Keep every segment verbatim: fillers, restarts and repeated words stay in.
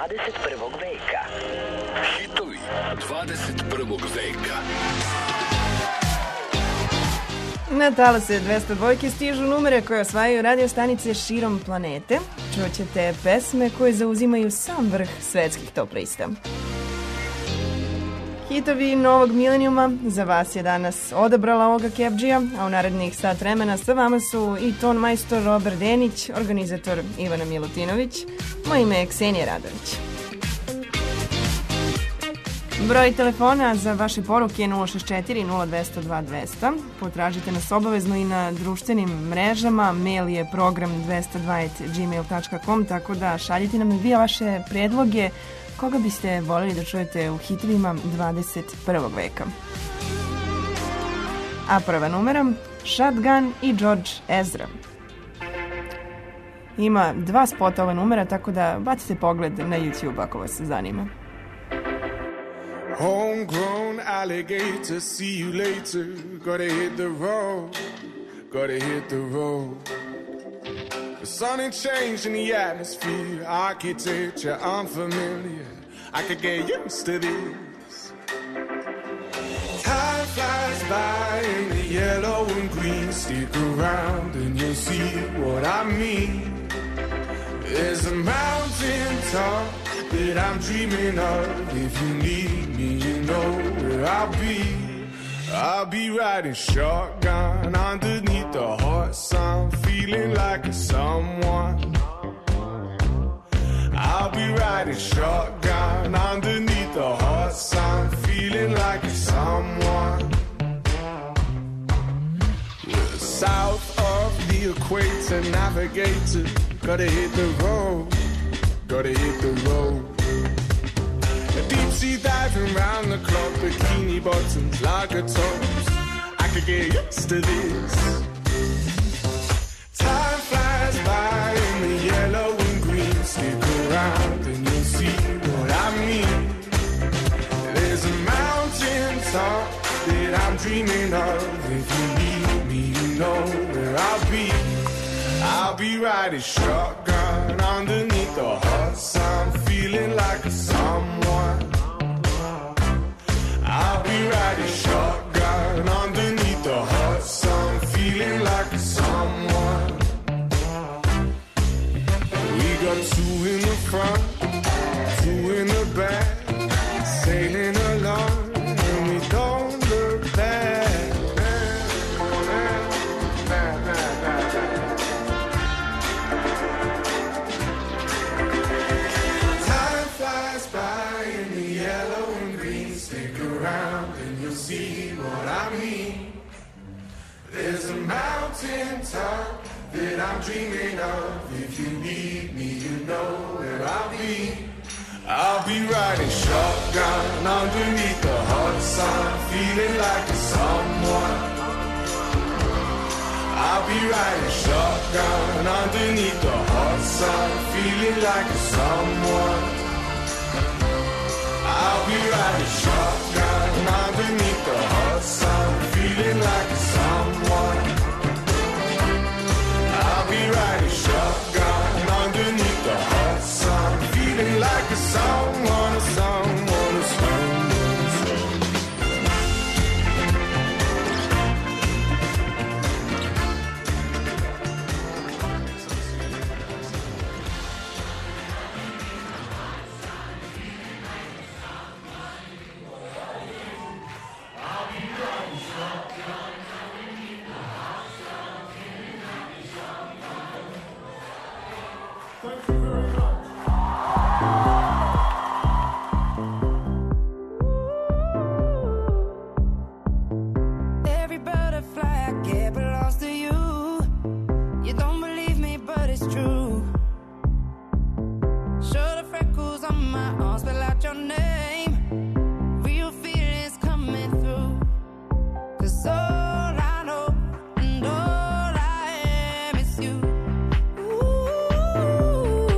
dvadeset prvog veka. Hitovi dvadeset prvog veka. Na talase dvesta dvojke stižu numere koje osvajaju radio stanice širom planete. Čućete pesme koje zauzimaju sam vrh svetskih top lista. Hitovi novog milenijuma za vas je danas odabrala Olga Kebdžija, a u narednih sat vremena sa vama su i ton majstor Robert Denić, organizator Ivana Milutinović. Moje ime je Ksenija Radović. Broj telefona za vaše poruke je nula šest četiri nula dva zero dva dvesta. Potražite nas obavezno i na društvenim mrežama. Mail je program dvesta dva at gmail dot com, tako da šaljite nam vi vaše predloge koga biste voljeli da čujete u hitovima dvadeset prvog veka. A prva numera, Shotgun i George Ezra. Ima dva spota ova numera, tako da bacite pogled na YouTube ako vas zanima. Homegrown alligator, see you later. Gotta hit the road, gotta hit the road. The sun ain't changing the atmosphere, architecture unfamiliar. I could get used to this. Time flies by in the yellow and green. Stick around and you'll see what I mean. There's a mountain top that I'm dreaming of. If you need me, you know where I'll be. I'll be riding shotgun underneath the hot sun, feeling like a someone. I'll be riding shotgun underneath the hot sun, feeling like a someone. We're south of the equator, navigator. Gotta hit the road, gotta hit the road. Deep sea diving round the clock, bikini bottoms, lager tops. I could get used to this. Time flies by in the yellow and green. Stick around and you'll see what I mean. There's a mountain top that I'm dreaming of. If you need me, you know where I'll be. I'll be riding shotgun underneath the hot sun, feeling like a someone. I'll be riding shotgun underneath the hot sun, feeling like a someone. We got two in the front, two in the back, sailing along, and we don't look back. And you'll see what I mean. There's a mountain top that I'm dreaming of. If you need me, you know where I'll be. I'll be riding shotgun underneath the hot sun, feeling like a someone. I'll be riding shotgun underneath the hot sun, feeling like a someone. I'll be riding shotgun underneath the hot sun, feeling like a someone. I'll be riding shotgun underneath the hot sun, feeling like a someone, a someone, a someone. Ooh.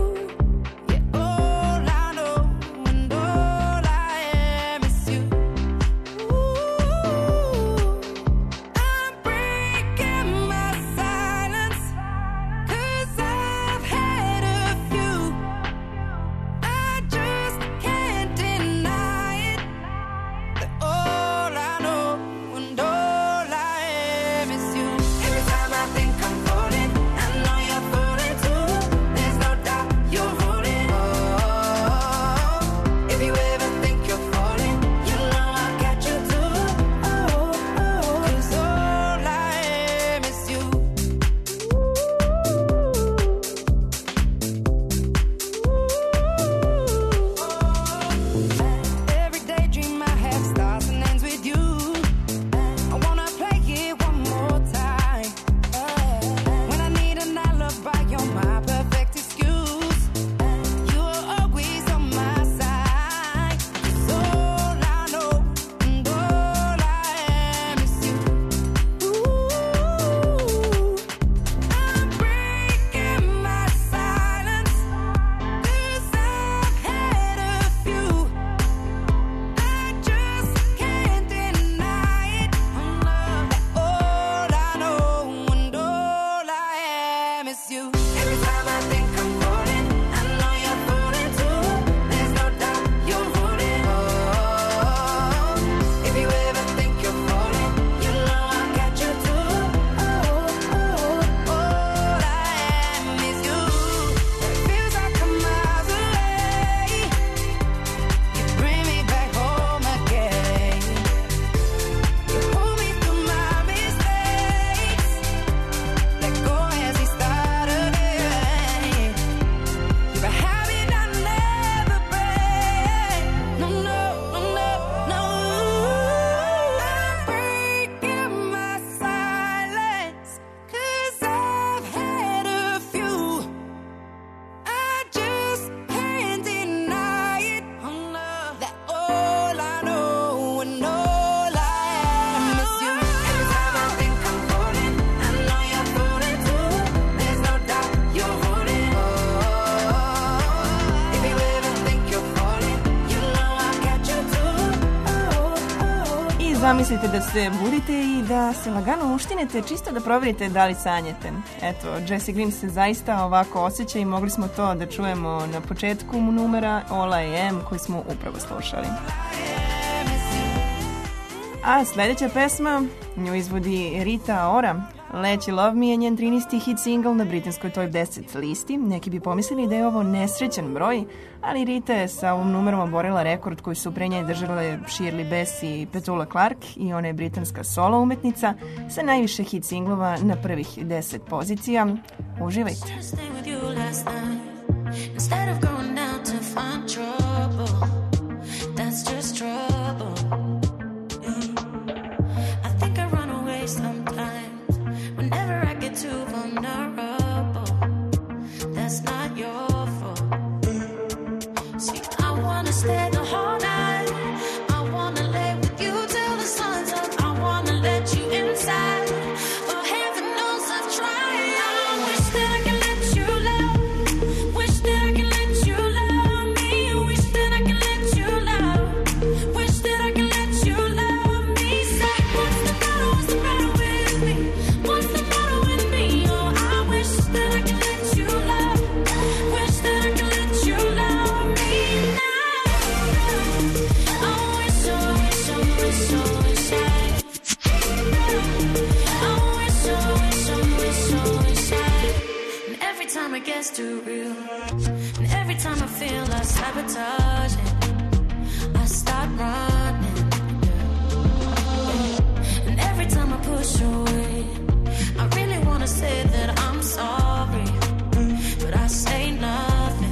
zamislite da se budite i da se lagano uštinete čisto da proverite da li sanjate. Eto, Jesse Green se zaista ovako osjeća i mogli smo to da čujemo na početku numera All I Am koji smo upravo slušali. A sljedeća pesma nju izvodi Rita Ora. Let You Love Me je njen trinaesti hit single na britanskoj Top deset listi. Neki bi pomislili da je ovo nesrećan broj, ali Rita je sa ovom numerom oborila rekord koji su pre nje držale Shirley Bass i Petula Clark i ona je britanska solo umetnica sa najviše hit singlova na prvih deset pozicija. Uživajte. Whenever I get too vulnerable, that's not your fault. See, I wanna stay the whole night. I wanna lay with you till the sun's up. I wanna let you inside. Oh, heaven knows I've tried. I wish that I could let you love. Wish that I could let you love me. Wish that I could let you love. Wish that I could let you love me. Say, what's the matter? What's the matter with me? What's the matter with me? Oh, I wish that I could let you love. Wish that I could let you love me now. I wish, oh, wish, oh, wish, oh, wish I. I wish, oh, wish, oh, wish, oh, wish I. And every time it gets too real, and every time I feel I sabotage it, I start running. And every time I push away, I really wanna say that I'm sorry, but I say nothing.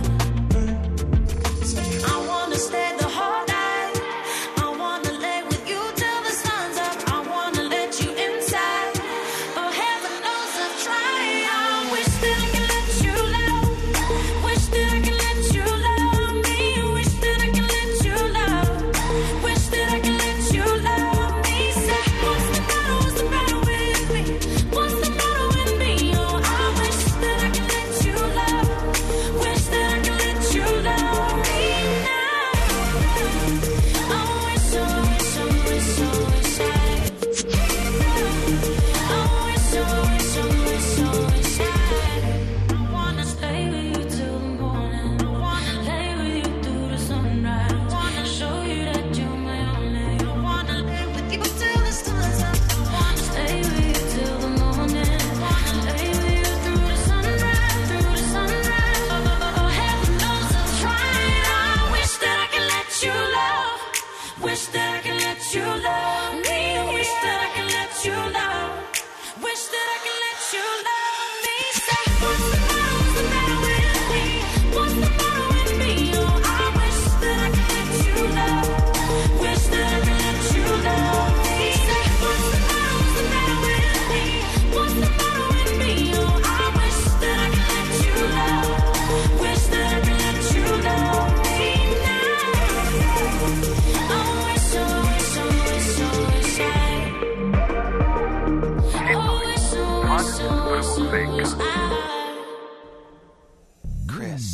I wanna stay the whole night. I wanna lay with you till the sun's up. I wanna let you inside. Oh, heaven knows I've tried. I wish that I could let you love. Wish that I could let you love me. Wish that I could let you love. Wish that I could let you love me. Say, what's the matter? What's the matter with me? What's the matter with me? Oh, I wish that I could let you love. Wish that I could let you love me now. I wish, oh, wish, oh, wish, oh, wish I. I wish, oh, wish, oh, wish, oh, wish I. I wanna stay with you till the morning. I wanna lay with you through the sunrise. I wanna show you that you're my only. I wanna lay with you till the sun's up. I wanna stay with you till the morning. I wanna lay with you through the sunrise, through the sunrise. Oh, heaven knows I've tried. I wish that I could let you love. Wish that I could let you love me. Wish that I could let you love. Wish that I could let you love me. Say, what's the matter? What's the matter with me? What's the matter with me? Oh, I wish that I could let you love. Wish that I could let you love me. Say, what's the matter? What's the matter with me? What's the matter with me? Oh, I wish that I could let you love. Wish that I could let you love me now. I wish, oh, wish, oh, wish, oh, wish I. Oh, wish, oh, wish, oh, wish, oh, wish I. Chris.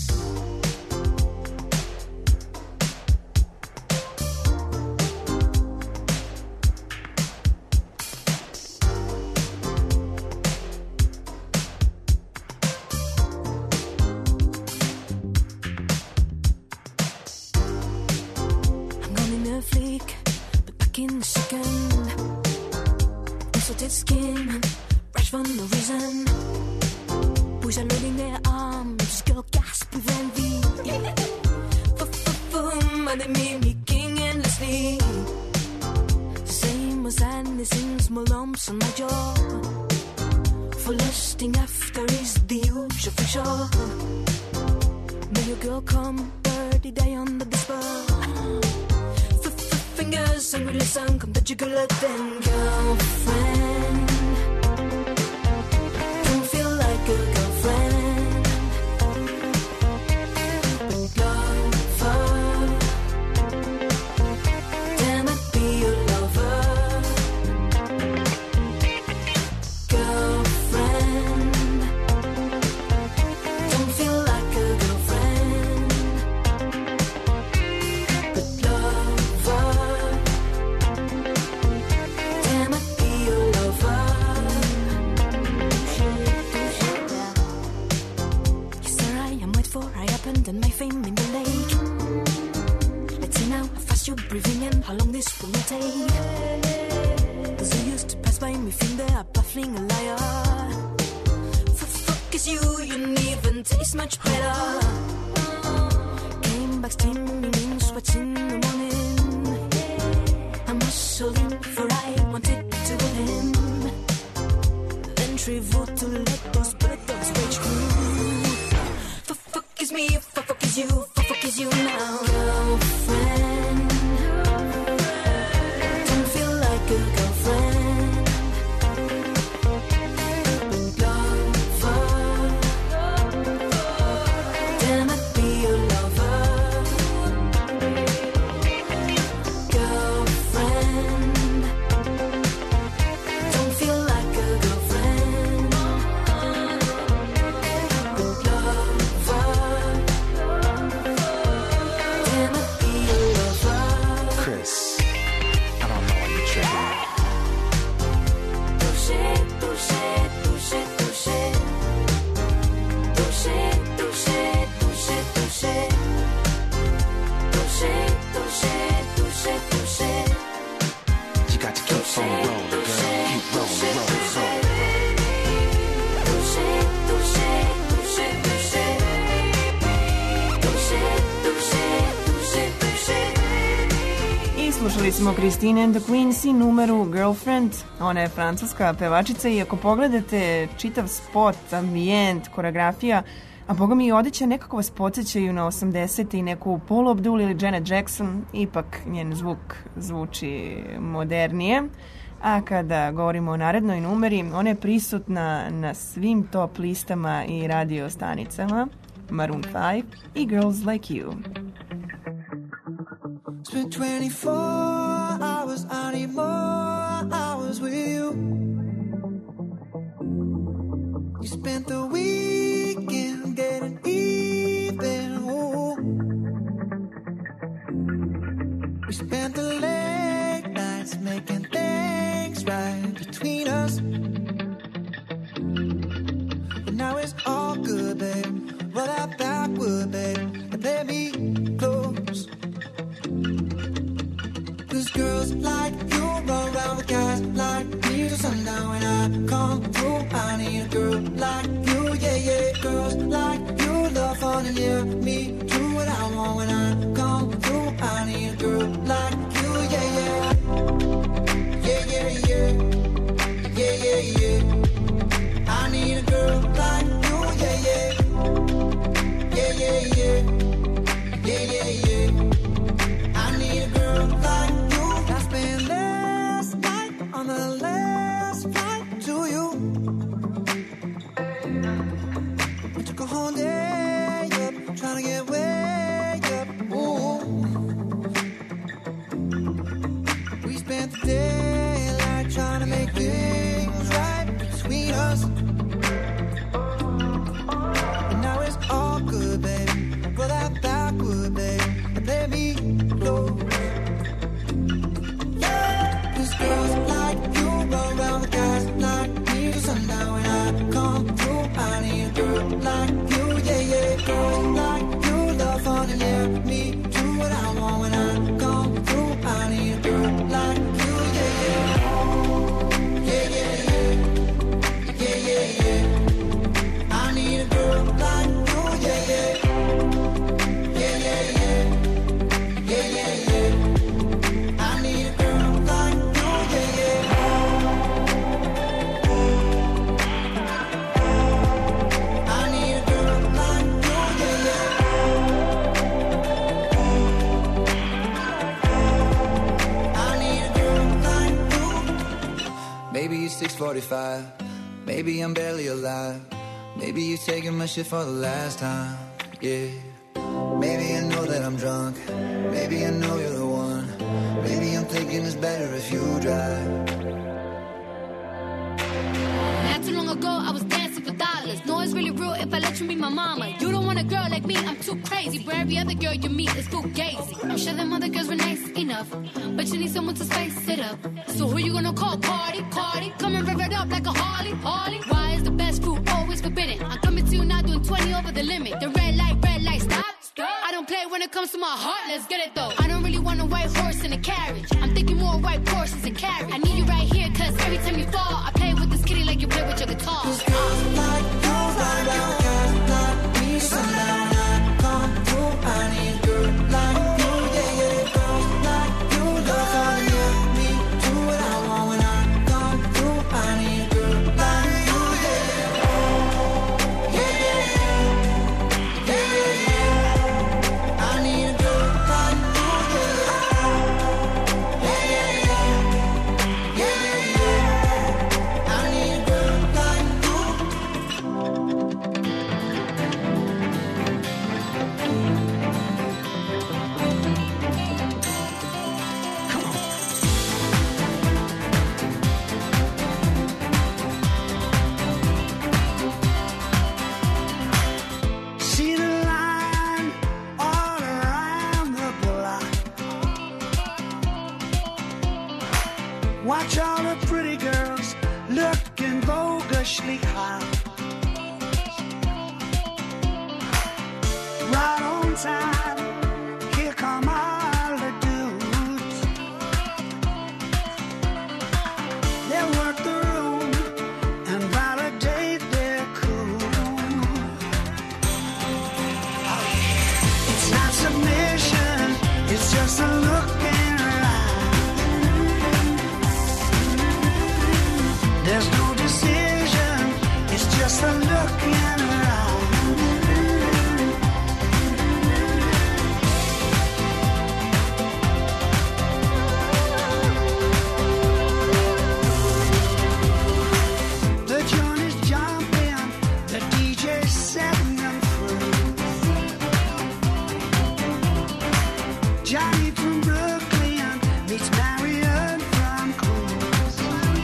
I'm gone in a flick, but back in a second. Insulted skin, rash for no reason. Boys are loading their arms, girl gasp with envy. F-f-f-boom, and they mimicking endlessly. Same as sadness in small lumps on my jaw. For lusting after is the usual for sure. May your girl come birdie day under the spur. Fingers and really sun come the jiggle then girlfriend. Don't feel like a girlfriend, but lover. Damn it, be your lover. Girlfriend. Don't feel like a girlfriend, but lover. legend and my fame in the lake. Let's see now how fast you're breathing and how long this will take. Those who used to pass by me think they are baffling a liar. Fuck is you, you didn't even taste much better. Came back steaming, sweating in the morning. I'm hustling for I wanted to go in. Ventrival to let those blood dogs rage through. For fuck is me, for fuck is you, for fuck is you now. Girlfriend, don't feel like a girlfriend. Lover, then I might be your lover. Girlfriend, don't feel like a girlfriend. Chris, I don't know why you're tripping. Touché, touché, touché, touché. Touché, touché, touché, touché. Touché, touché, touché, touché. You got to keep on rolling, girl. Keep rolling, rolling, rolling. Touché, touché, touché, touché. Touché, touché, touché, touché. I slušali smo Christine and the Queens i numeru Girlfriend. Ona je francuska pevačica i ako pogledate čitav spot, ambijent, koreografija, a boga mi i odeća nekako vas podsjećaju na osamdesete i neku Paula Abdul ili Janet Jackson, ipak njen zvuk zvuči modernije. A kada govorimo o narednoj numeri, ona je prisutna na svim top listama i radio stanicama, Maroon five i Girls Like You. Spent twenty-four hours, I need more hours with you. You spent the weekend getting even. Ooh. We spent the late nights making things right between us. But now it's all good, babe. Roll that backward, babe, and play me close. Cause girls like you run around with guys like me till sundown. When I come through, I need a girl like you, yeah, yeah. Girls like you love fun and yeah, me do what I want. When I come through, I need a girl like you, yeah, yeah. Yeah, yeah, yeah. Yeah, yeah, yeah. I need a girl like you, yeah, yeah. Yeah, yeah, yeah. Yeah, yeah, yeah. I need a girl like you. I spent last night on the last flight to you. We took a whole day up, trying to get way up. Ooh. We spent the daylight trying to make things right between us. And now it's all good, baby. Roll that backward, baby, and play me close. Cause girls like you run around with guys like me till sundown. When I come through, I need a girl like you, yeah, yeah. Girls like you love fun and yeah, me do what I want. When I come through, I need a girl like you, yeah, yeah. Yeah, yeah, yeah. Yeah, yeah, yeah. I need a girl like you, yeah, yeah. Yeah, yeah, yeah. Yeah, yeah, yeah. I need a girl like you, yeah, yeah. I need a girl like you, yeah, yeah. I need a girl like you. Maybe it's six forty-five. Maybe I'm barely alive. Maybe you're taking my shit for the last time. Yeah. Maybe I know that I'm drunk. Maybe I know you're the one. Maybe I'm thinking it's better if you drive. Not too long ago, I was dancing for dollars. No, it's really real if I let you be my mama. You don't want a girl like me, I'm too crazy. Where every other girl you meet is fugazi. I'm sure them other girls were nice enough, but you need someone to spice it up. So who you gonna call? Cardi, Cardi. Come and rev it up like a Harley, Harley. Why is the best food always forbidden? I'm coming to you now doing twenty over the limit. The red light, red light, stop. when it comes to my heart, let's get it though. I don't really want a white horse in a carriage. I'm thinking more white Porsches and carriage. I need you right here, cause every time you fall, I play with this kitty like you play with your guitar. Cause girls like you fly around, guys like me, sundown. When I come through, I need a girl like you, yeah, yeah. Girls like you love falling near me, do what I want. When I come through, I need a girl like you, yeah, yeah. Yeah, yeah, yeah. Yeah, yeah, yeah. I need a girl like you, yeah, yeah. Yeah, yeah, yeah. Yeah, yeah, yeah. I need a girl like you. See the line all around the block. Watch all the pretty girls looking bogusly hot. Right on time, here come all the dudes. They'll work the room and validate their cool. It's not submission, it's just a look in her eye. There's no decision, it's just a look in her eye. The joint is jumping, the D J's setting them free. Johnny from Brooklyn meets Marion from Queens.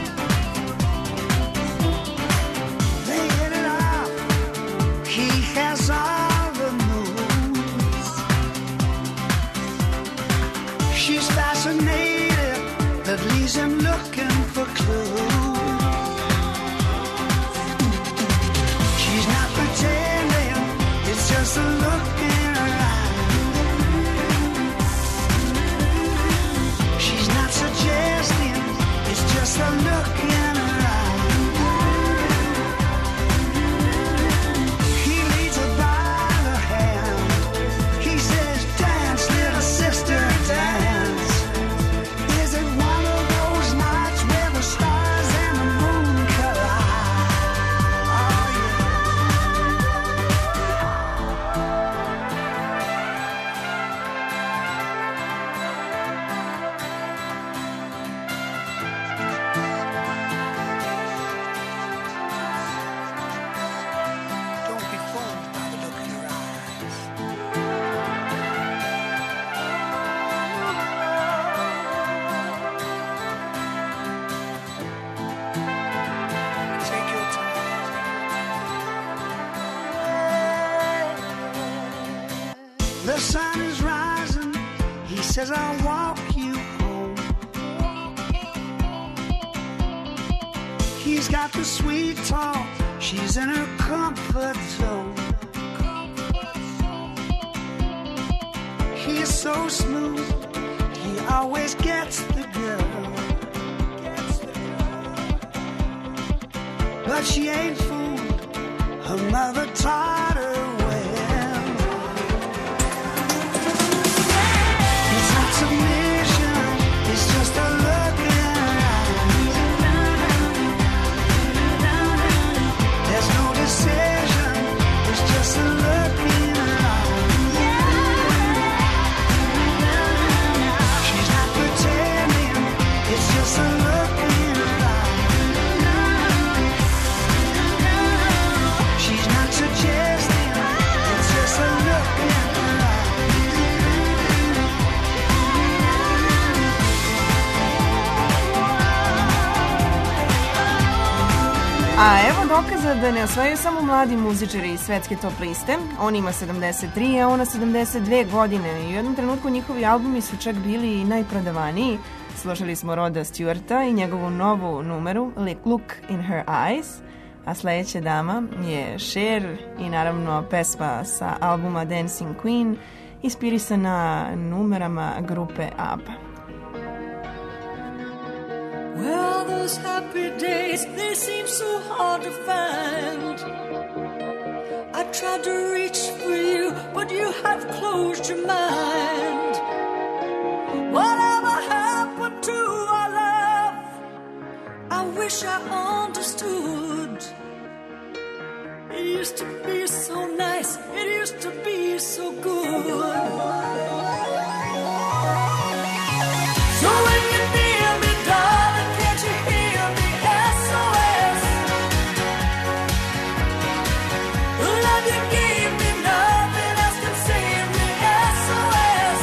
They hit it off. He has all the moves. She's fascinated, that leaves him looking for clues. She's not pretending, it's just a look in her eye. She's not suggesting, it's just a look in her eye. He leads her by the hand. He says, dance, little sister, dance. Is it one of those nights where the stars and the moon collide? Oh, yeah. Don't be fooled by the look in her eyes. Take your time. The sun is rising. He says, I'll walk you home. He's got the sweet talk. She's in her comfort zone. He is so smooth. He always gets the girl. But she ain't fooled. Her mother taught her well. It's not submission, it's just a look in her eyes. There's no decision, it's just a look in her eyes. She's not pretending, it's just a look in her eyes. She's not suggesting, it's just a look in her eyes. A evo dokaza da ne osvajaju samo mladi muzičari iz svetske top liste. On ima sedamdeset tri, a ona sedamdeset dve godine. I u jednom trenutku njihovi albumi su čak bili i najprodavaniji. Slušali smo Roda Stewarta i njegovu novu numeru Look in Her Eyes. A sledeća dama je Cher i naravno pesma sa albuma Dancing Queen inspirisana numerama grupe ABBA. Well, those happy days, they seem so hard to find. I tried to reach for you, but you have closed your mind. Whatever happened to our love? I wish I understood. It used to be so nice, it used to be so good. So when you're near me, darling, can't you hear me? S O S. The love you gave me, nothing else can save me. S O S.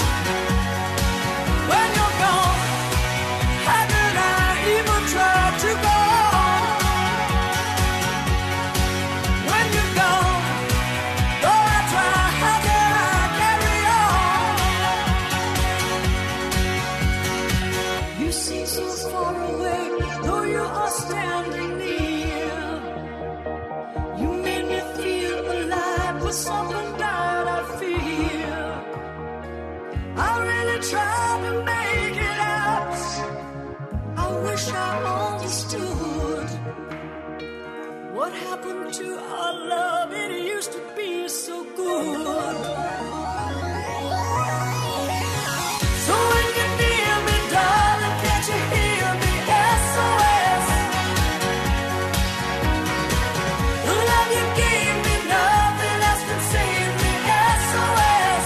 When you're gone, how could I even try to go on? When you're gone, though I try, how can I carry on? You seem so far away, though you are standing near. You made me feel alive with something that I fear. I really tried to make it out. I wish I understood. What happened to our love? It used to be so good. So when you're near me, darling, can't you hear me? S O S. The love you gave me, nothing else can save me. S O S.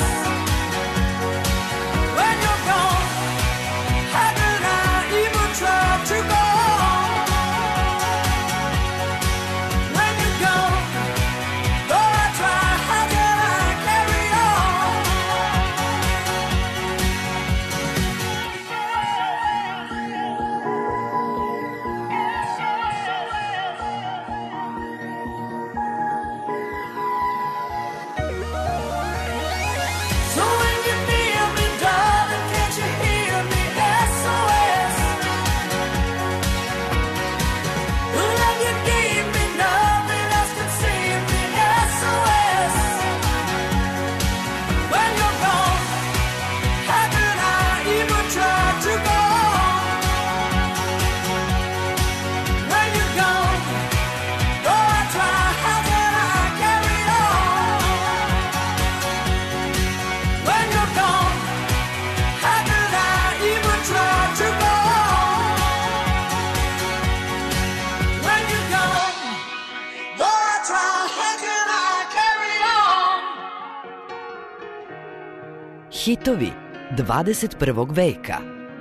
When you're gone, how could I even try to go on? When you're gone, though I try, how can I carry on? So when you're near me, darling, can't you hear me? S O S. The love you gave me, nothing else can save me. S O S. When you're gone, how could I even try to go on? When you're gone, though I try, how can I carry on? When you're gone, how could I even try to go on? When you're gone, though I try, how can I carry on? Hitovi dvadeset prvog veka.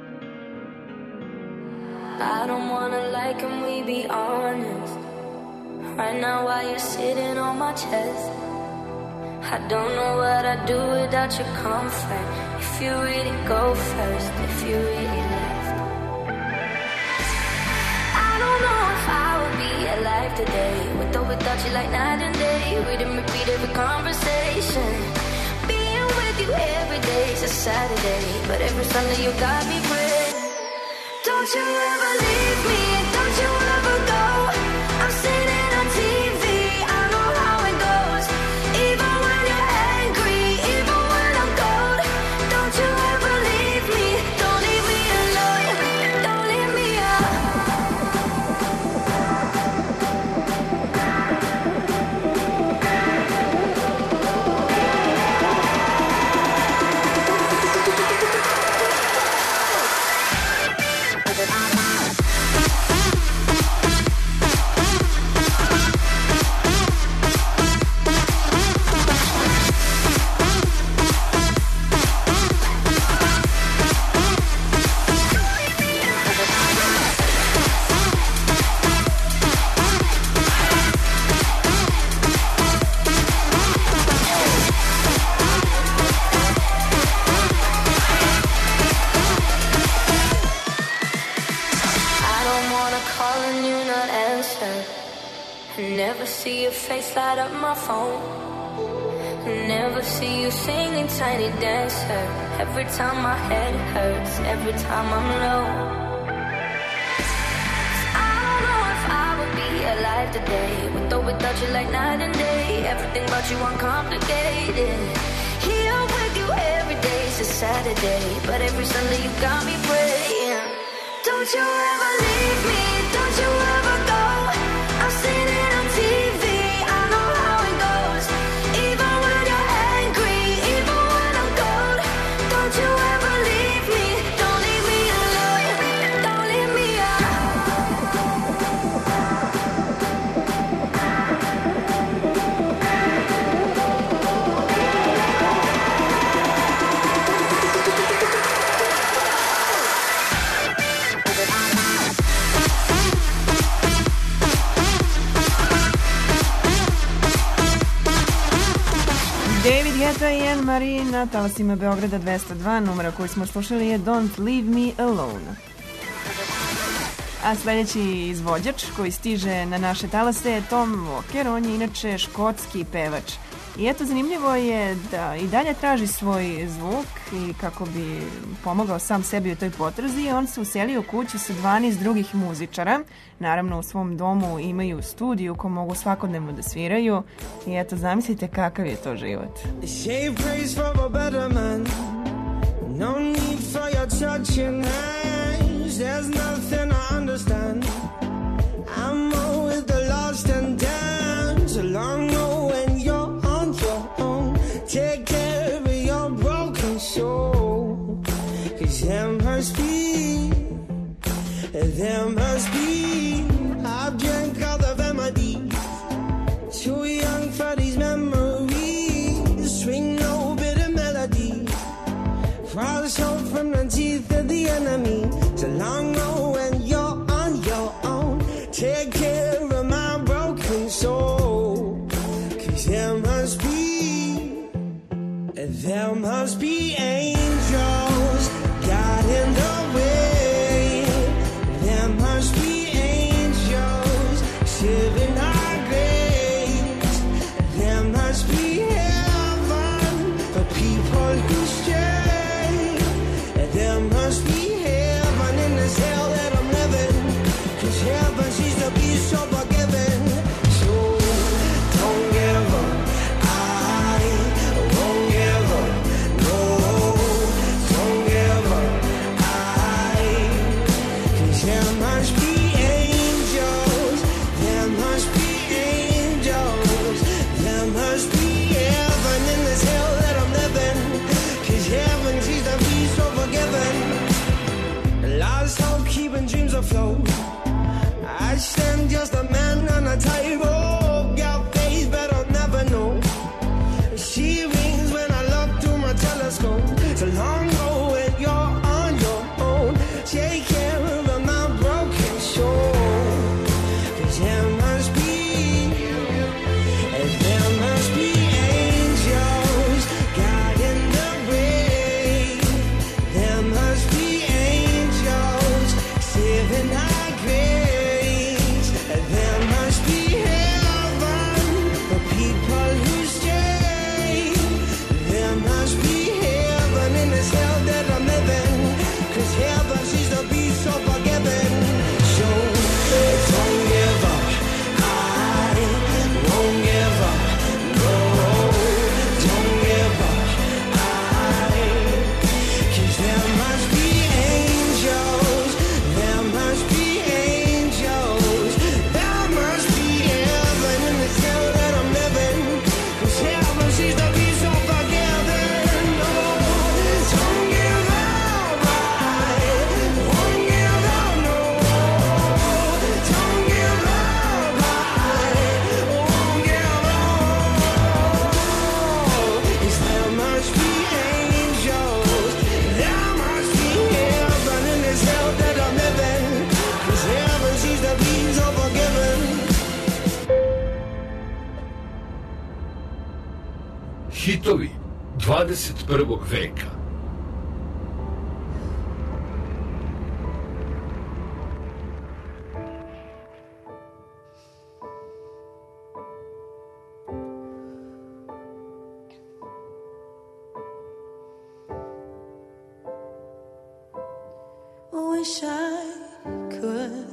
I don't wanna like him, we be honest. Right now while you're sitting on my chest, I don't know what I'd do without your comfort. If you really go first, if you really left, I don't know if I would be alive today. With or without you like night and day. We didn't repeat every conversation. Being with you every day's a Saturday, but every Sunday you got me praying. Don't you ever leave me, don't you ever go. I'm sitting on T V, I know how it goes. Even when you're angry, even when I'm cold. Don't you ever leave me, don't leave me alone. Don't leave me up. Never see your face light up my phone. Never see you singing Tiny Dancer. Every time my head hurts, every time I'm low. I don't know if I would be alive today, with or without you like night and day. Everything about you uncomplicated. Here we Saturday, but every Sunday you got me praying. Don't you ever leave me, don't you ever go. I've seen it on T V, I know how it goes. Even when you're angry, even when I'm cold. Don't you ever leave me, don't leave me alone. Don't leave me David Guetta i Anne-Marie na talasima Beograda dvesta dva. Numera koju smo slušali je Don't Leave Me Alone. A sledeći izvođač koji stiže na naše talase je Tom Walker. On je inače škotski pevač. I eto, zanimljivo je da i dalje traži svoj zvuk i kako bi pomogao sam sebi u toj potrazi, on se uselio u kuću sa dvanaest drugih muzičara. Naravno, u svom domu imaju studiju ko mogu svakodnevno da sviraju. I eto, zamislite kakav je to život. Save praise for a better man. No need for your touching hands. There's nothing I understand. I'm more with the lost and damned. Along when you're on your own. Take care of your broken soul. Cause there must be, there must be. I've drank all the remedies. Too young for these memories. Swing no bitter melody. Cross hope from the teeth of the enemy. So long when you're on your own. Take care of my broken soul. Cause there must be, there must be angels guiding the way. There must be angels saving our grace. There must be heaven for people who stray. There must be heaven in this hell that I'm living. Cause heaven seems to be so forgiving. So don't give up, I won't give up. No, don't give up, I. Cause there must be angels. There must be angels. There must be heaven in this hell that I'm living. Cause heaven seems to be so forgiving. Lost hope keeping dreams afloat. I stand just a man on a tightrope. Got faith but I'll never know. She rings when I look through my telescope. So long ago when you're on your own. Take care of my broken soul. Cause there must be, there must be angels guiding the way. There must be angels saving our grace. There must be heaven for people who stay. There must be heaven in this hell that I'm living. Cause heaven seems to be so forgiving. So don't give up, I won't give up. No, don't give up, I. Cause there must be angels. There must be angels. There must be heaven in this hell that I'm living. Cause heaven seems to be so forgiving. No, don't give up, I won't give up. No, don't give up, I won't give up. Cause there must be angels. There must be heaven in this hell that I'm living. Cause heaven seems to be so forgiving. Hitovi dvadeset prvog veka. Wish I could,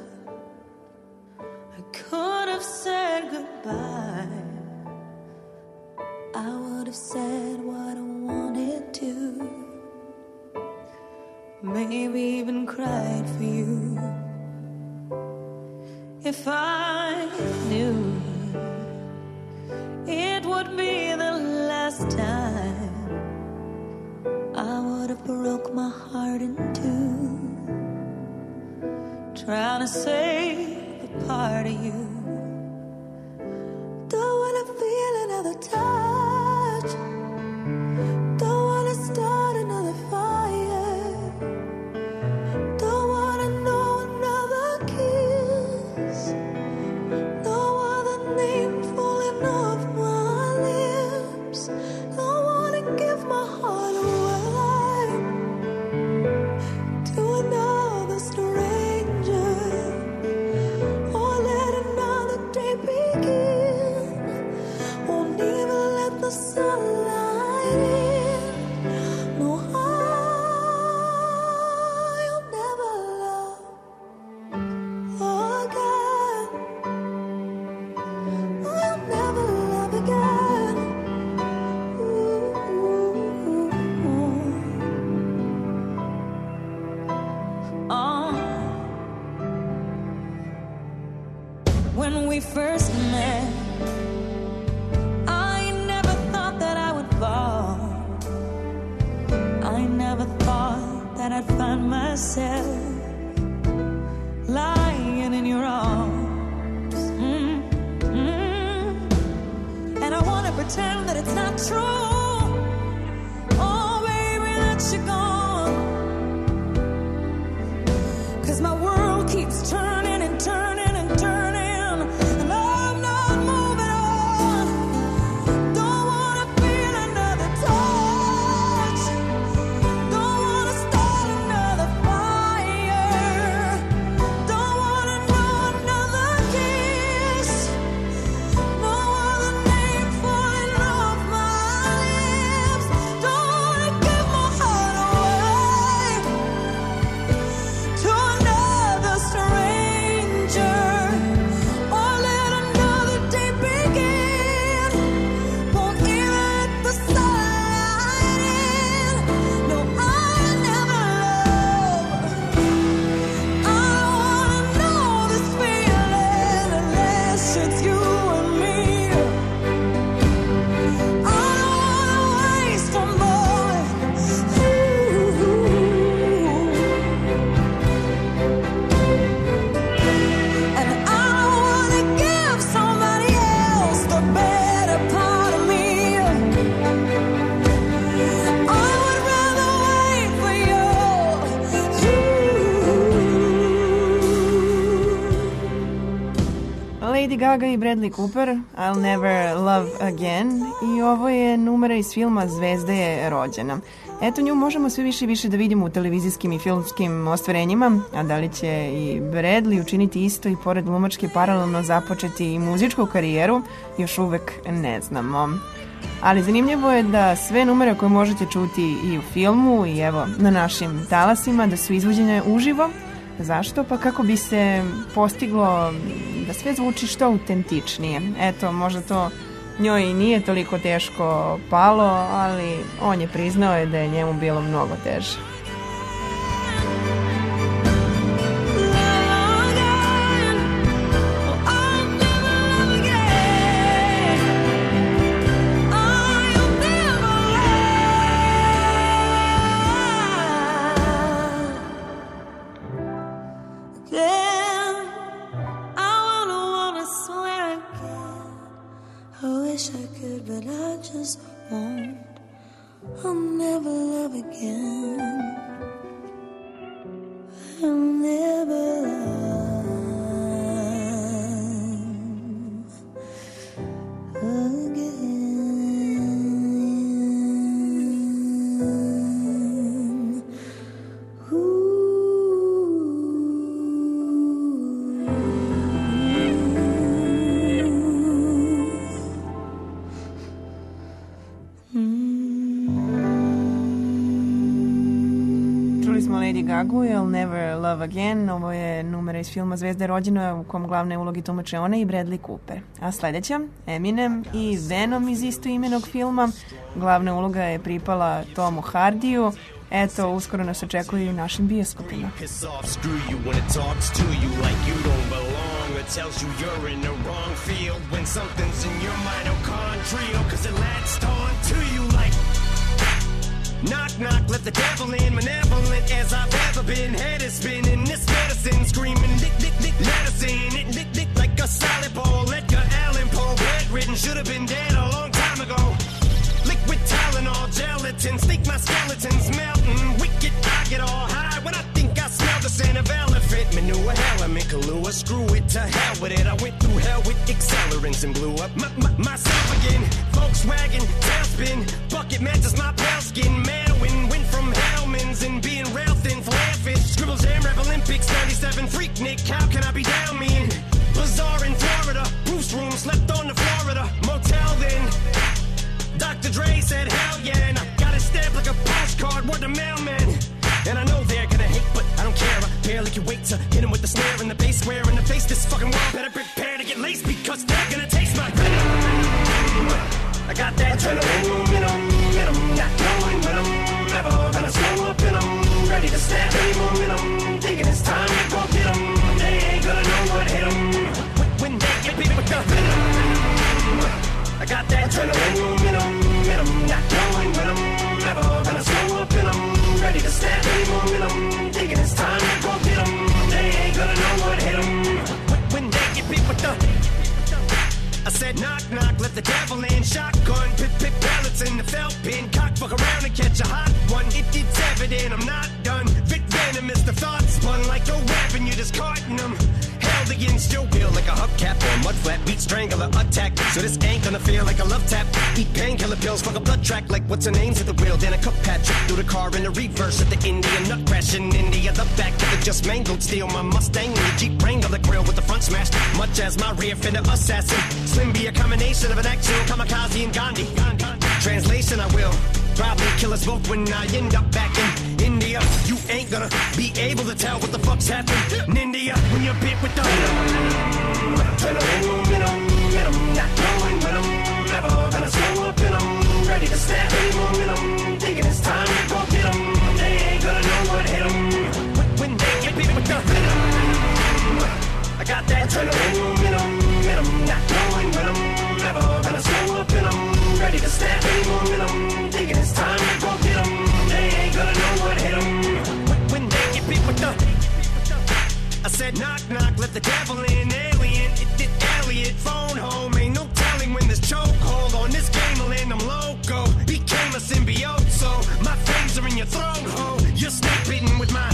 I could have said goodbye. I would have said what I wanted to. maybe even cried for you. If I knew it would be the last time, I would have broke my heart in two, trying to save a part of you. Don't wanna feel another touch, don't wanna start another fire, don't wanna know another kiss, no other name falling off my lips. Don't wanna give my heart away to another stranger, or let another day begin. Won't even let the sunlight in. No, I'll never love again. I'll never love again. Ooh. Oh. When we first met, I never thought that I would fall. I never thought that I'd find myself lying in your arms. Mm, mm. And I wanna pretend that it's not true. Oh, baby, that you're gone. 'Cause my world keeps turning and turning and turning, and I'm not moving on. Don't wanna feel another touch, don't wanna start another fire, don't wanna know another kiss, no other name falling off my lips. Don't wanna give my heart away to another stranger, or let another day begin. Won't even let the sunlight in. No, I'll never love. I don't wanna know this feeling unless it's you and me. I don't wanna waste a moment. Ooh. And I don't wanna give somebody else the better part of me. I would rather wait for you. Lady Gaga i Bradley Cooper, I'll Never Love Again, i ovo je numera iz filma Zvezda je rođena. Eto, nju možemo sve više i više da vidimo u televizijskim i filmskim ostvarenjima, a da li će i Bradley učiniti isto i pored glumačke paralelno započeti i muzičku karijeru, još uvek ne znamo. Ali zanimljivo je da sve numere koje možete čuti i u filmu i evo na našim talasima da su izvođene uživo. Zašto? Pa kako bi se postiglo da sve zvuči što autentičnije. Eto, možda to njoj i nije toliko teško palo, ali on je priznao je da je njemu bilo mnogo teže. Again, I wanna wanna swear again. I wish I could, but I just won't. I'll never love again. I'll never love again. Ooh. Mm. Lady Gaga, I'll Never Love Again. Ovo je numera iz filma Zvezda je rođena u kom glavne ulogi tumače ona i Bradley Cooper. A sledeća, Eminem i Venom iz istoimenog filma. Glavna uloga je pripala Tomu Hardiju. Eto, uskoro nas očekuju i u našim bioskopima. Piss off, screw you when it talks to you like you don't belong. It tells you you're in the wrong field when something's in your mitochondrial, cause it latched on to you like knock, knock, let the devil in, malevolent as I've ever been. Head is spinning, this medicine screaming, dick, dick, dick, medicine, it, dick, dick, like a solid ball. Edgar Allan Poe, bedridden, should have been dead a long time ago. Liquid Tylenol, gelatin, think my skeleton's melting. Wicked, I get all high when I think I smell the scent of elephant manure. Element Kahlua, screw it to hell with it. I went through hell with accelerants and blew up my, my, myself again. Volkswagen, tailspin, bucket matches my pale skin. Manwin, went from Hellman's and being rail thin, flairfish. Scribbles Jam Rap Olympics, ninety-seven freak Nick. How can I be down me in Bazaar in Florida? Bruce room, slept on the Florida motel then. Doctor Dre said, hell yeah, and I got it stamped like a postcard, word to mailman. And I know they're gonna hate, but I don't care. I barely can wait to hit him with the snare and the bass square in the face. This fucking world better prepare to get laced because they're gonna taste my venom. I got that adrenaline in 'em, in 'em, not knowing when I'm ever gonna slow up in 'em. Ready to snap any momentum, thinking it's time to go get 'em. They ain't gonna know what hit 'em when they get beat with the venom. I got that adrenaline momentum, in 'em, not knowing when I'm ever gonna slow up in 'em. Ready to snap any momentum, thinking it's time to go get 'em. They ain't gonna know what hit 'em when they get beat with the. I said knock knock, let the devil in. Shotgun, pip pip pellets in the felt pin. Cock fuck around and catch a hot one. It, it's evident I'm not done. Vic venomous, the thoughts spun like a weapon. You're discarding them. Held against your will like a hubcap or a mud flat. Beat strangler attack. So this ain't gonna feel like a love tap. Eat painkiller pills, fuck a blood track like what's her name's at the wheel. Then a cup pat trip through the car in the reverse at the Indian nut crash in India. The back of the just mangled steel. My Mustang and the Jeep Wrangler grill with the front smashed. Much as my rear fender assassin. Slim be a combination of an actual kamikaze and Gandhi. Translation, I will probably kill us both when I end up back in India. You ain't gonna be able to tell what the fuck's happened in India when you're bit with the adrenaline momentum, in 'em, not knowing when I'm ever gonna slow up in 'em. Ready to snap any momentum, thinking it's time to go get 'em. They ain't gonna know what hit 'em when they get bit with the venom. I got that adrenaline momentum, in 'em, not knowing when I'm ever gonna slow up in 'em. Ready to snap any momentum, thinking it's time to go get 'em. They ain't gonna know what hit 'em when they get beat with the. I said knock knock, let the devil in. Alien, it did Elliot. Phone home, ain't no telling when this chokehold on this game will end. I'm loco, became a symbiote, so my fangs are in your throat hole. You're snake bitten with my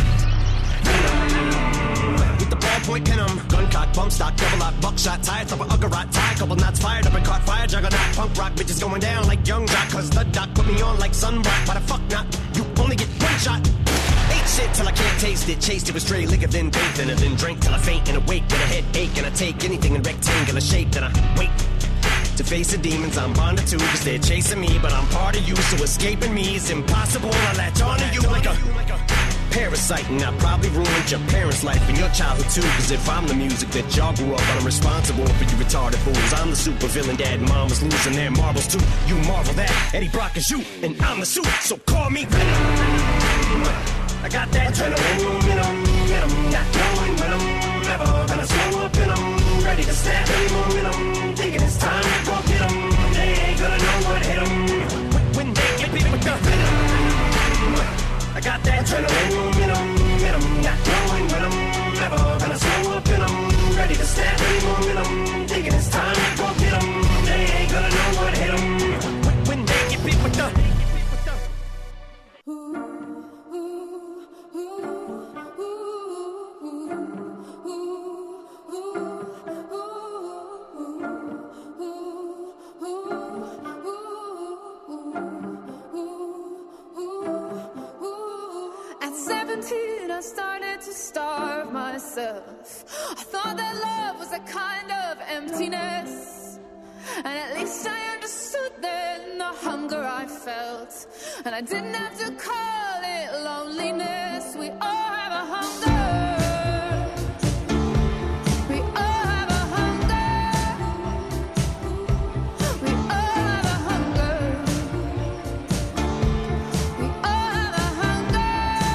with the ballpoint pin 'em. Gun cock, bump stock, double lock, buckshot, tire thumper, uggerot, tie, couple knots fired up and caught fire, juggernaut, punk rock, bitches going down like young jock, cause the doc put me on like sunblock. Why the fuck not? You only get one shot. Ate shit till I can't taste it, chased it with stray liquor, then bathed in it, then drank till I faint and awake with a headache, and I take anything in rectangular shape, then I wait to face the demons I'm bonded to, cause they're chasing me, but I'm part of you, so escaping me is impossible. I latch on to you like a parasite, and I probably ruined your parents' life and your childhood too, cause if I'm the music that y'all grew up on, I'm responsible for you retarded fools. I'm the super villain, dad and mom was losing their marbles too. You marvel that Eddie Brock is you, and I'm the suit, so call me Venom. I got that adrenaline momentum, in 'em, not knowing when I'm ever gonna slow up in 'em. Ready to snap any momentum, thinking it's time to go get 'em. They ain't gonna know what hit 'em when they get beat with the venom. I got that adrenaline momentum, in 'em, not knowing when I'm ever gonna slow up in 'em. Ready to snap any momentum, thinking it's time to go get 'em. They ain't gonna know what hit 'em when they get beat with the. I started to starve myself. I thought that love was a kind of emptiness, and at least I understood then the hunger I felt, and I didn't have to call it lonely. loneliness. We all have a hunger. We all have a hunger. We all have a hunger. We all have a hunger.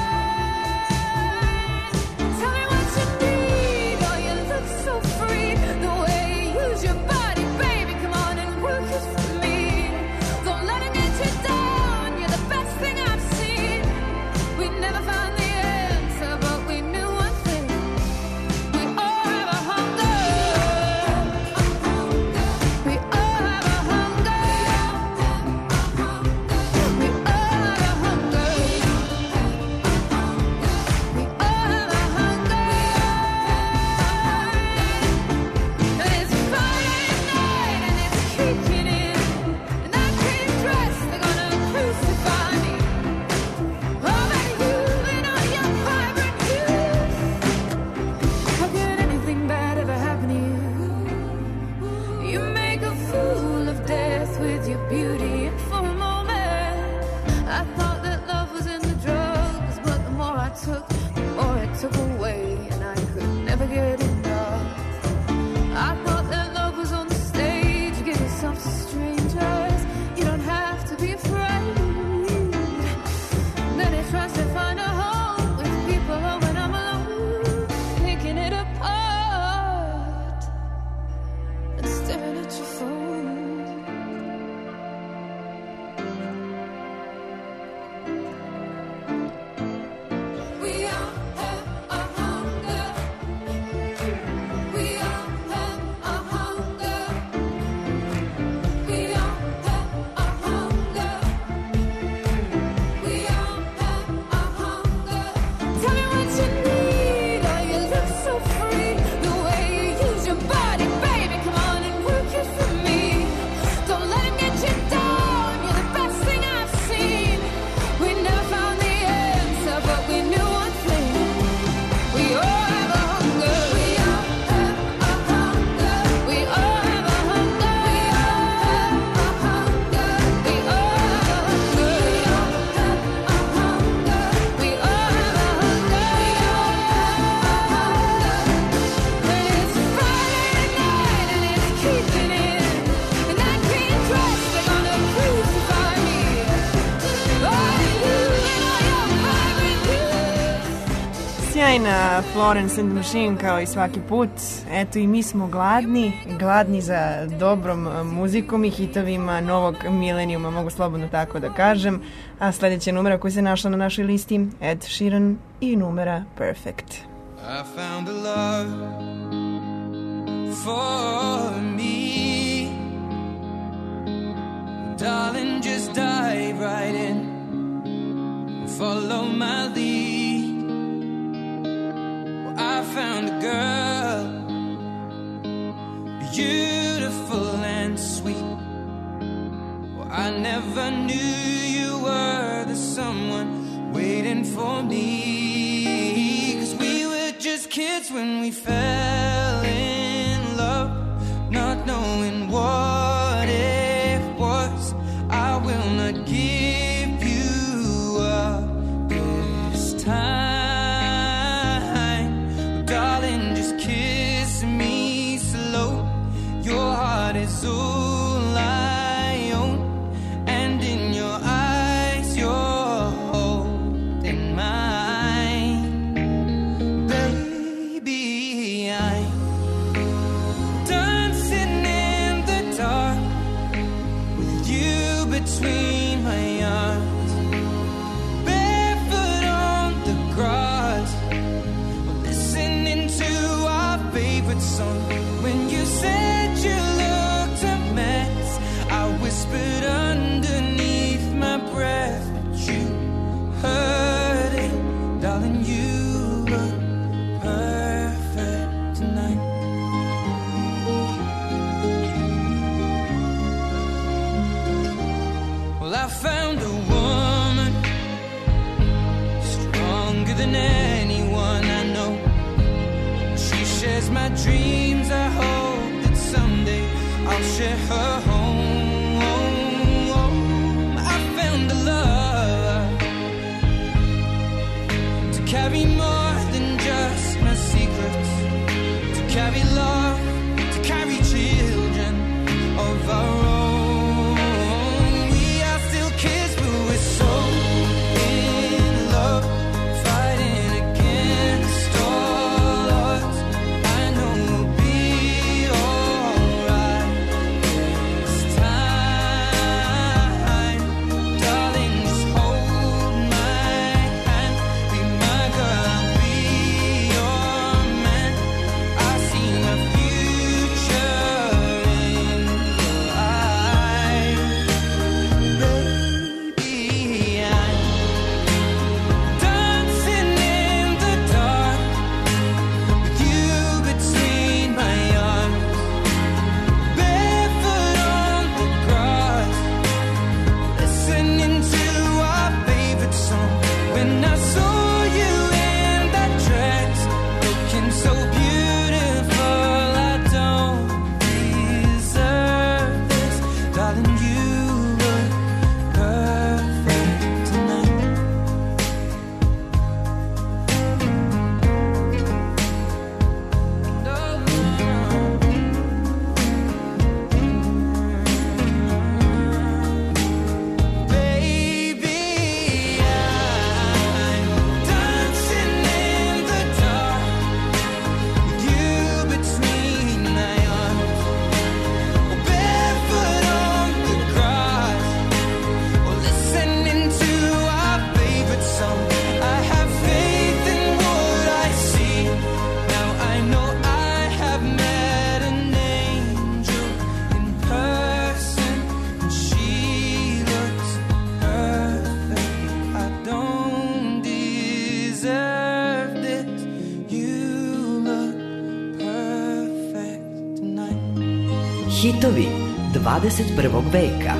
Tell me what you need. Oh, you look so free. The way you use your body, baby. Come on and work it for me. Don't let it get you down. You're the best thing I've seen. We never found the answer, but we knew one thing. We all have a hunger. We all have a hunger. We all have a hunger. We all have a hunger. And it's Friday night and it's kicking in. And I can't dress, they're gonna crucify me. Oh, but you and all your vibrant youth. How could anything bad ever happen to you? You make a fool of death with your beauty, and for a moment I thought that love was in the drugs, but the more I took, the more it took away, and I could never get enough. I thought that love was on the stage. You give yourself to strangers. You don't have to be afraid. Then it tries to find a home with people oh, when I'm alone, picking it apart and staring at your phone. We all have a hunger. We all have a hunger. We all have a hunger. We all have a hunger. Tell me what you need. Oh, you look so free. The way you use your body, baby. Come on and work it for me. Don't let it get you down. You're the best thing I've seen. We never found the answer, but we knew one thing. We all have a hunger. We all have a hunger. We all have a hunger. We all have a hunger. We all have a hunger. We all have a hunger. We all have a hunger. And it's Friday night and it's keeping in. And that green dress, they're gonna crucify me. Oh, you and all your vibrant youth. Sjajna Florence and the Machine kao i svaki put. Eto i mi smo gladni, gladni za dobrom e, muzikom i hitovima novog milenijuma, mogu slobodno tako da kažem. A sledeća numera koja se našla na našoj listi, Ed Sheeran i numera Perfect. I found a love for me. Darling, just dive right in and follow my lead. Well, I found a girl, beautiful and sweet. Well, I never knew you were the someone waiting for me. 'Cause we were just kids when we fell in love, not knowing what it was. I will not give you up this time. Darling, just kiss me slow. Your heart is all I own, and in your eyes you're holding mine. Baby, I'm dancing in the dark with you between my arms, barefoot on the grass, listening to our favorite song. When you said you looked a mess, I whispered underneath my breath, but you heard it, darling. You look perfect tonight. Well, I found a woman stronger than anyone I know. She shares my dreams. I hope that someday I'll share her home. I found a love when I saw you in that dress, looking so beautiful. I don't deserve this, darling. You look perfect tonight. Baby, I'm dancing in the dark with you between my arms, or barefoot on the grass, or listening to our favorite song. I have faith in what I see. Now I know I have met an angel in person, and she looks perfect. I don't deserve this. You look perfect tonight. Hitovi dvadeset prvog veka.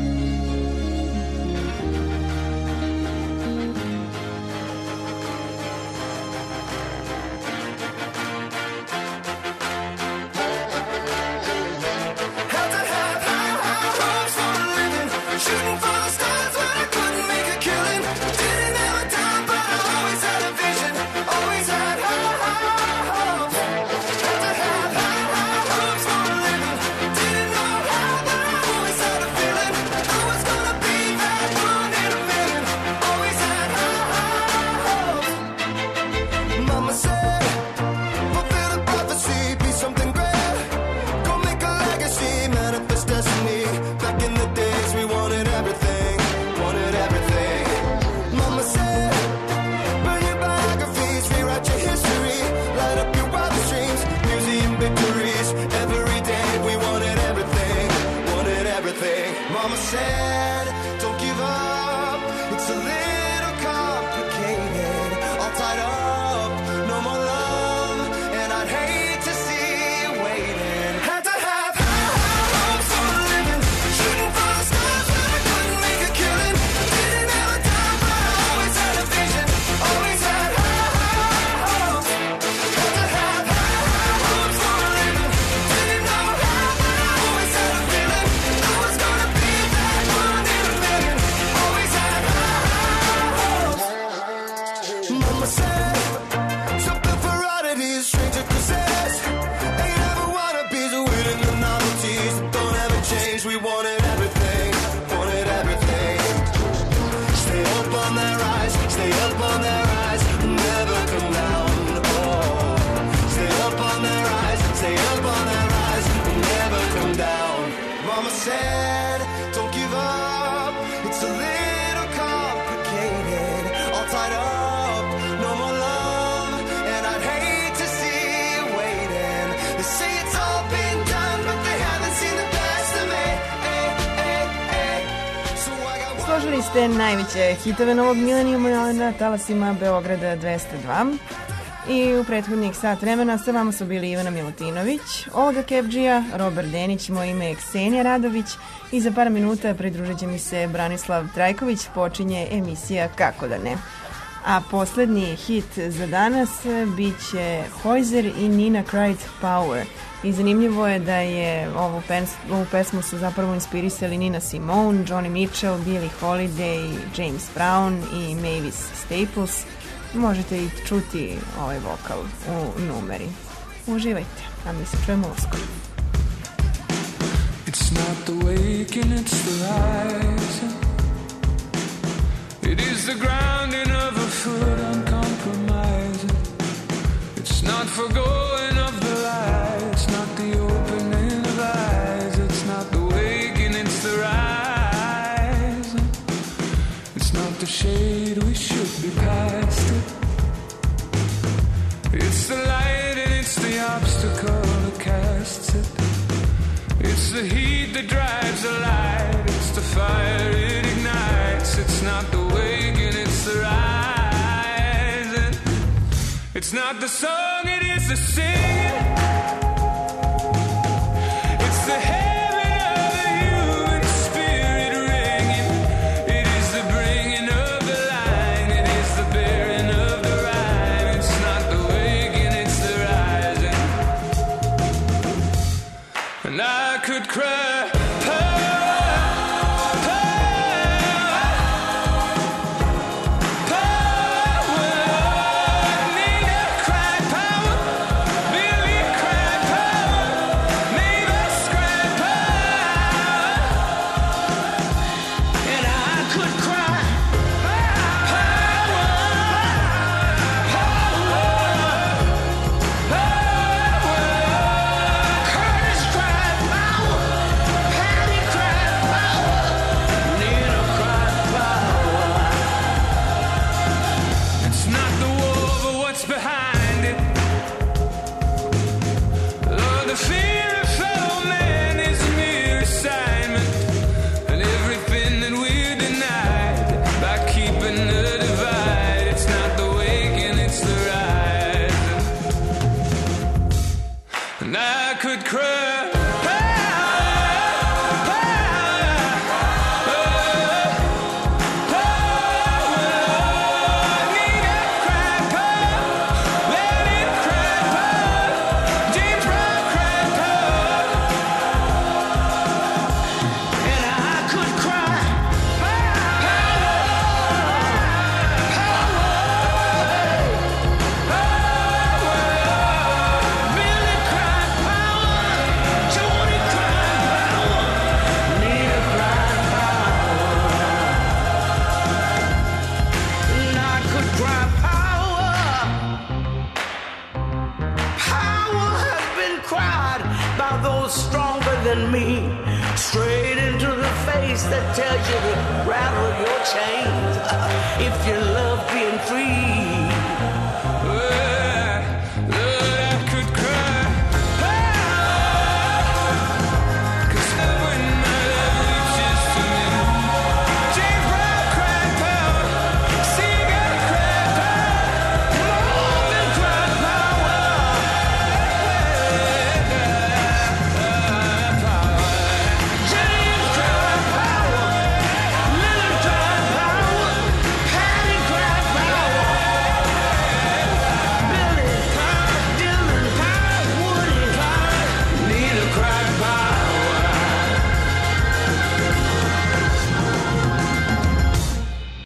Shooting for the stars when I couldn't make a killing. Didn't have a time, but I always had a vision. Always had high, high hopes. Had to have high, high hopes for a living. Didn't know how, but I always had a feeling. I was gonna be that one in a million. Always had high, high hopes. Mama said, fulfill the prophecy, be something great. Go make a legacy, manifest destiny. Back in the days we wanted everything, wanted everything. Mama said, burn your biographies, rewrite your history, light up your wildest dreams, museum victories. Every day we wanted everything, wanted everything. Mama said, don't give up, it's a little complicated. All tied up, no more love, and I'd hate to see you waiting. Had to have high, high hopes for a living. Shooting for the stars when I couldn't make a killing. Didn't have a time, but I always had a vision. Always had high, high hopes. Had to have high, high hopes for a living. Didn't know how, but I always had a feeling. I was gonna be that one in a million. Always had high, high hopes. Mama said, something for oddities, stranger possessed. Ain't ever wannabes, waiting the novelties that don't ever change. We wanted everything, wanted everything. Stay up on that rise, stay up on that rise, never come down. Oh, stay up on that rise, stay up on that rise, never come down. Mama said, don't give up, it's a little complicated. All tied up, no more love, and I'd hate to see you waiting. They say it's all been done, but they haven't seen the best of me. Hey, hey, hey. So I got one. Složili ste najveće hitove novog milenijuma na talasima Beograda dvesta dva. I u prethodnih sat vremena sa vama su bili Ivana Milutinović, Olga Kevđija, Robert Denić, moje ime je Ksenija Radović i za par minuta pridružit će mi se Branislav Trajković, počinje emisija Kako da ne. A poslednji hit za danas bit će Hoyser i Nina Cried Power. I zanimljivo je da je ovu, pens, ovu pesmu su zapravo inspirisali Nina Simone, Johnny Mitchell, Billie Holiday, James Brown i Mavis Staples. Možete i čuti ovaj vokal u numeri. Uživajte, a mi se čujemo uskoro. It's not the waking, it's the rising. It is the grounding of a foot uncompromising. It's not forgoing of the light. It's not the opening of eyes. It's not the waking, it's the rising. It's not the shade, we should be past it. It's the light and it's the obstacle that casts it. It's the heat that drives the light. It's the fire it ignites. It's not the waking, it's the rising. It's not the song, it is the singing. It's the heaven of the human spirit ringing. It is the bringing of the line. It is the than me, straight into the face that tells you to rattle your chains. If you